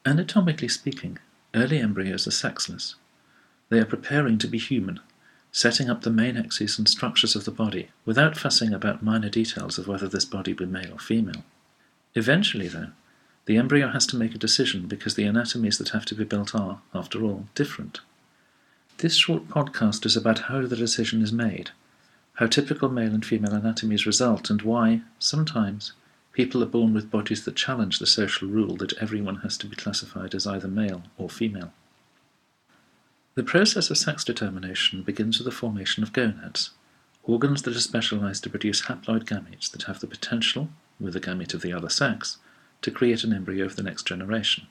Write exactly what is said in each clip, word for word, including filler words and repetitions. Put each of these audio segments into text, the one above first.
Anatomically speaking, early embryos are sexless. They are preparing to be human, setting up the main axes and structures of the body without fussing about minor details of whether this body be male or female. Eventually, though, the embryo has to make a decision because the anatomies that have to be built are, after all, different. This short podcast is about how the decision is made, how typical male and female anatomies result, and why, sometimes, people are born with bodies that challenge the social rule that everyone has to be classified as either male or female. The process of sex determination begins with the formation of gonads, organs that are specialized to produce haploid gametes that have the potential, with a gamete of the other sex, to create an embryo of the next generation.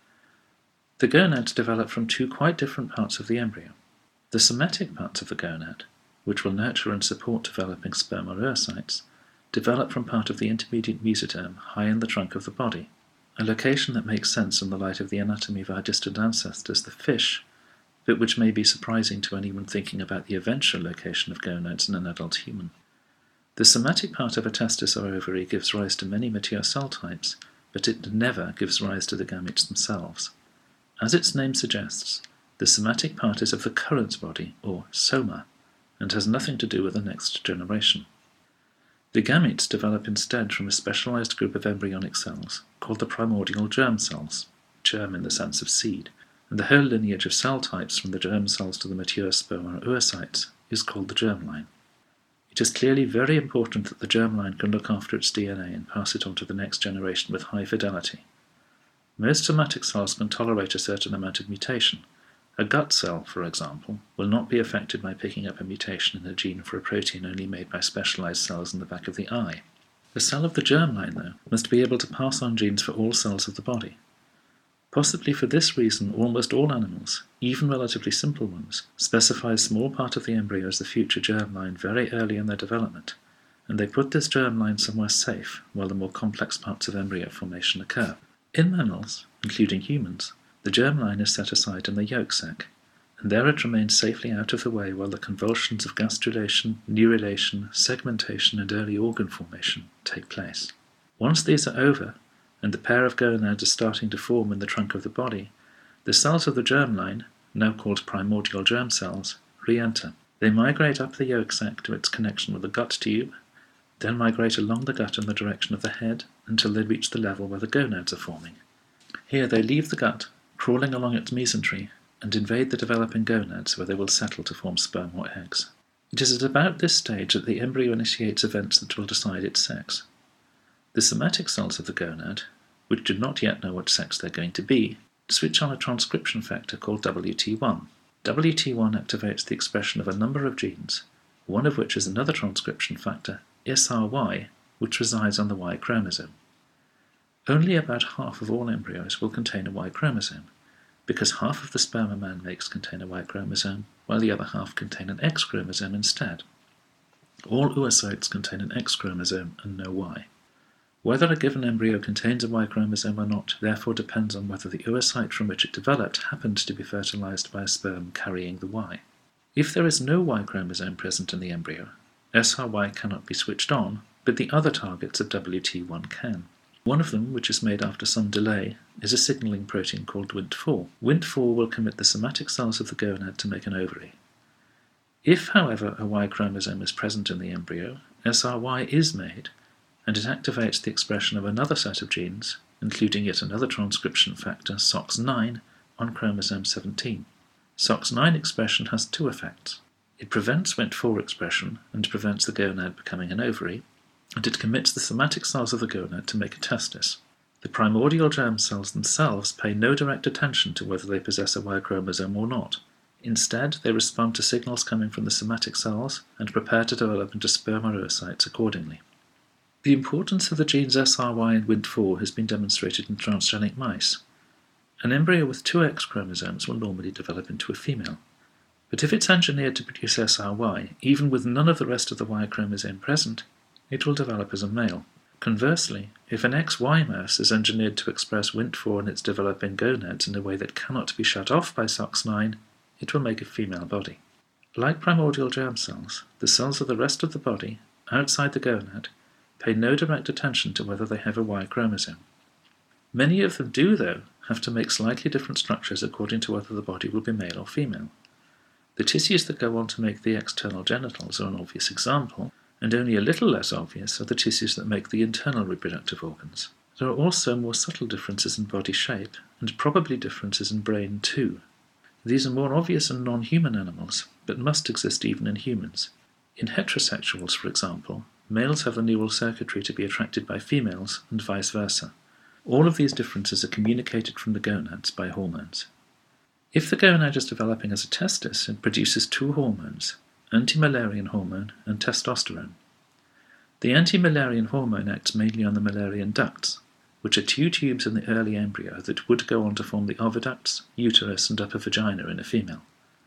The gonads develop from two quite different parts of the embryo. The somatic parts of the gonad, which will nurture and support developing sperm or oocytes, develop from part of the intermediate mesoderm high in the trunk of the body, a location that makes sense in the light of the anatomy of our distant ancestors, the fish, but which may be surprising to anyone thinking about the eventual location of gonads in an adult human. The somatic part of a testis or ovary gives rise to many mature cell types, but it never gives rise to the gametes themselves. As its name suggests, the somatic part is of the current body, or soma, and has nothing to do with the next generation. The gametes develop instead from a specialized group of embryonic cells, called the primordial germ cells, germ in the sense of seed, and the whole lineage of cell types from the germ cells to the mature sperm or oocytes is called the germline. It is clearly very important that the germline can look after its D N A and pass it on to the next generation with high fidelity. Most somatic cells can tolerate a certain amount of mutation. A gut cell, for example, will not be affected by picking up a mutation in a gene for a protein only made by specialized cells in the back of the eye. The cell of the germline, though, must be able to pass on genes for all cells of the body. Possibly for this reason, almost all animals, even relatively simple ones, specify a small part of the embryo as the future germline very early in their development, and they put this germline somewhere safe while the more complex parts of embryo formation occur. In mammals, including humans, the germline is set aside in the yolk sac, and there it remains safely out of the way while the convulsions of gastrulation, neurulation, segmentation, and early organ formation take place. Once these are over, and the pair of gonads are starting to form in the trunk of the body, the cells of the germline, now called primordial germ cells, re-enter. They migrate up the yolk sac to its connection with the gut tube, then migrate along the gut in the direction of the head until they reach the level where the gonads are forming. Here they leave the gut, crawling along its mesentery, and invade the developing gonads where they will settle to form sperm or eggs. It is at about this stage that the embryo initiates events that will decide its sex. The somatic cells of the gonad, which do not yet know what sex they're going to be, switch on a transcription factor called W T one. W T one activates the expression of a number of genes, one of which is another transcription factor, S R Y, which resides on the Y chromosome. Only about half of all embryos will contain a Y chromosome, because half of the sperm a man makes contain a Y chromosome, while the other half contain an X chromosome instead. All oocytes contain an X chromosome and no Y. Whether a given embryo contains a Y chromosome or not therefore depends on whether the oocyte from which it developed happened to be fertilized by a sperm carrying the Y. If there is no Y chromosome present in the embryo, S R Y cannot be switched on, but the other targets of W T one can. One of them, which is made after some delay, is a signaling protein called W I N T four. W I N T four will commit the somatic cells of the gonad to make an ovary. If, however, a Y chromosome is present in the embryo, S R Y is made, and it activates the expression of another set of genes, including yet another transcription factor, S O X nine, on chromosome seventeen. S O X nine expression has two effects. It prevents W I N T four expression and prevents the gonad becoming an ovary, and it commits the somatic cells of the gonad to make a testis. The primordial germ cells themselves pay no direct attention to whether they possess a Y chromosome or not. Instead, they respond to signals coming from the somatic cells and prepare to develop into sperm or oocytes accordingly. The importance of the genes S R Y and W I N T four has been demonstrated in transgenic mice. An embryo with two X chromosomes will normally develop into a female. But if it's engineered to produce S R Y, even with none of the rest of the Y chromosome present, it will develop as a male. Conversely, if an X Y mouse is engineered to express W I N T four in its developing gonads in a way that cannot be shut off by S O X nine, it will make a female body. Like primordial germ cells, the cells of the rest of the body, outside the gonad, pay no direct attention to whether they have a Y chromosome. Many of them do, though, have to make slightly different structures according to whether the body will be male or female. The tissues that go on to make the external genitals are an obvious example, and only a little less obvious are the tissues that make the internal reproductive organs. There are also more subtle differences in body shape, and probably differences in brain too. These are more obvious in non-human animals, but must exist even in humans. In heterosexuals, for example, males have the neural circuitry to be attracted by females, and vice versa. All of these differences are communicated from the gonads by hormones. If the gonad is developing as a testis, it produces two hormones, anti-Müllerian hormone and testosterone. The anti-Müllerian hormone acts mainly on the Müllerian ducts, which are two tubes in the early embryo that would go on to form the oviducts, uterus, and upper vagina in a female.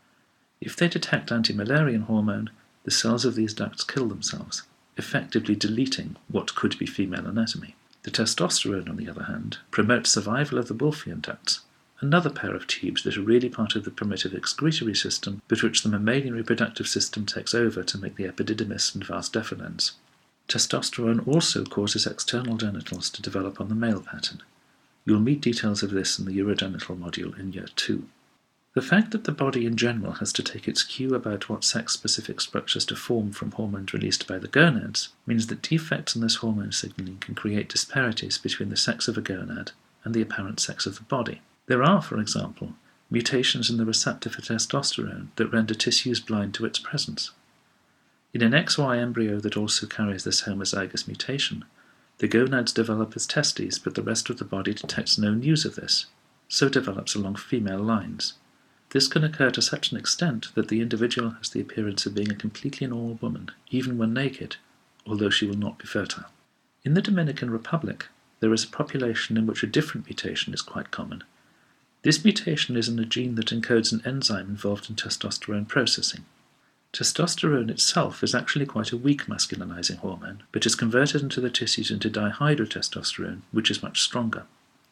If they detect anti-Müllerian hormone, the cells of these ducts kill themselves, effectively deleting what could be female anatomy. The testosterone, on the other hand, promotes survival of the Wolffian ducts, another pair of tubes that are really part of the primitive excretory system, but which the mammalian reproductive system takes over to make the epididymis and vas deferens. Testosterone also causes external genitals to develop on the male pattern. You'll meet details of this in the urogenital module in Year two. The fact that the body in general has to take its cue about what sex-specific structures to form from hormones released by the gonads means that defects in this hormone signaling can create disparities between the sex of a gonad and the apparent sex of the body. There are, for example, mutations in the receptor for testosterone that render tissues blind to its presence. In an X Y embryo that also carries this homozygous mutation, the gonads develop as testes, but the rest of the body detects no news of this, so develops along female lines. This can occur to such an extent that the individual has the appearance of being a completely normal woman, even when naked, although she will not be fertile. In the Dominican Republic, there is a population in which a different mutation is quite common. This mutation is in a gene that encodes an enzyme involved in testosterone processing. Testosterone itself is actually quite a weak masculinizing hormone, but is converted into the tissues into dihydrotestosterone, which is much stronger.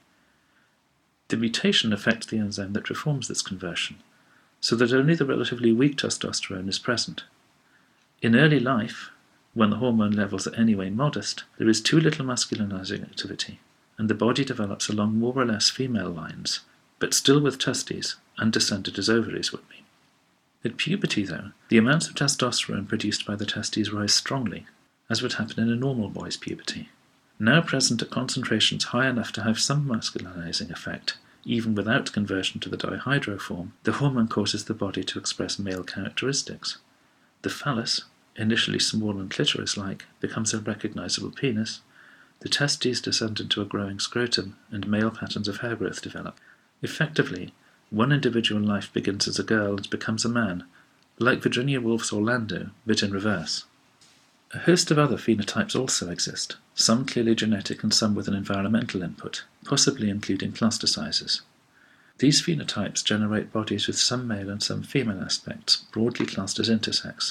The mutation affects the enzyme that performs this conversion, so that only the relatively weak testosterone is present. In early life, when the hormone levels are anyway modest, there is too little masculinizing activity, and the body develops along more or less female lines, but still with testes, undescended as ovaries would be. At puberty, though, the amounts of testosterone produced by the testes rise strongly, as would happen in a normal boy's puberty. Now present at concentrations high enough to have some masculinizing effect, even without conversion to the dihydro form, the hormone causes the body to express male characteristics. The phallus, initially small and clitoris-like, becomes a recognizable penis, the testes descend into a growing scrotum, and male patterns of hair growth develop. Effectively, one individual life begins as a girl and becomes a man, like Virginia Woolf's Orlando, but in reverse. A host of other phenotypes also exist, some clearly genetic and some with an environmental input, possibly including cluster sizes. These phenotypes generate bodies with some male and some female aspects, broadly classed as intersex.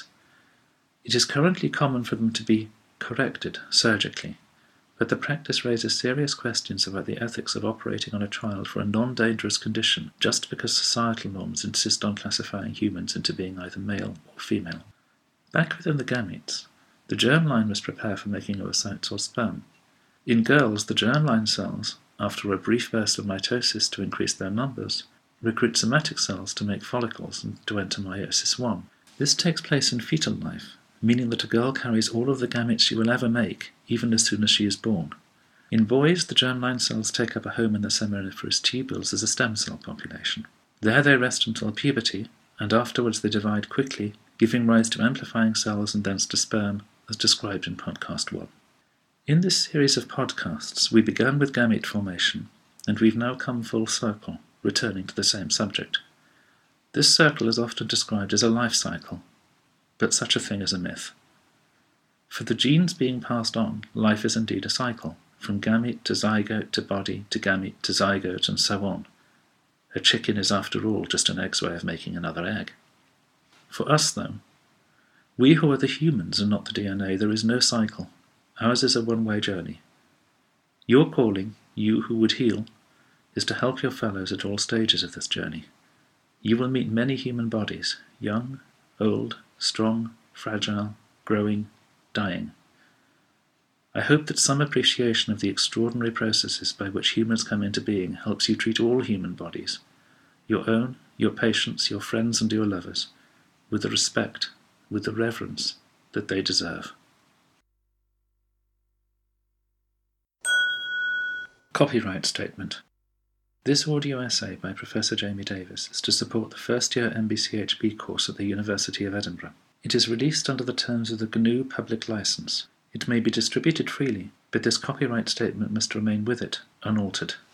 It is currently common for them to be corrected surgically, but the practice raises serious questions about the ethics of operating on a child for a non-dangerous condition just because societal norms insist on classifying humans into being either male or female. Back within the gametes, the germline must prepare for making oocytes or sperm. In girls, the germline cells, after a brief burst of mitosis to increase their numbers, recruit somatic cells to make follicles and to enter meiosis one. This takes place in fetal life, meaning that a girl carries all of the gametes she will ever make, even as soon as she is born. In boys, the germline cells take up a home in the seminiferous tubules as a stem cell population. There they rest until puberty, and afterwards they divide quickly, giving rise to amplifying cells and thence to sperm, as described in podcast one. In this series of podcasts, we began with gamete formation, and we've now come full circle, returning to the same subject. This circle is often described as a life cycle, but such a thing is a myth. For the genes being passed on, life is indeed a cycle, from gamete to zygote to body to gamete to zygote and so on. A chicken is after all just an egg's way of making another egg. For us, though, we who are the humans and not the D N A, there is no cycle. Ours is a one-way journey. Your calling, you who would heal, is to help your fellows at all stages of this journey. You will meet many human bodies, young, old, strong, fragile, growing, dying. I hope that some appreciation of the extraordinary processes by which humans come into being helps you treat all human bodies, your own, your patients, your friends and your lovers, with the respect, with the reverence that they deserve. Copyright Statement. This audio essay by Professor Jamie Davis is to support the first-year M B C H B course at the University of Edinburgh. It is released under the terms of the G N U Public License. It may be distributed freely, but this copyright statement must remain with it, unaltered.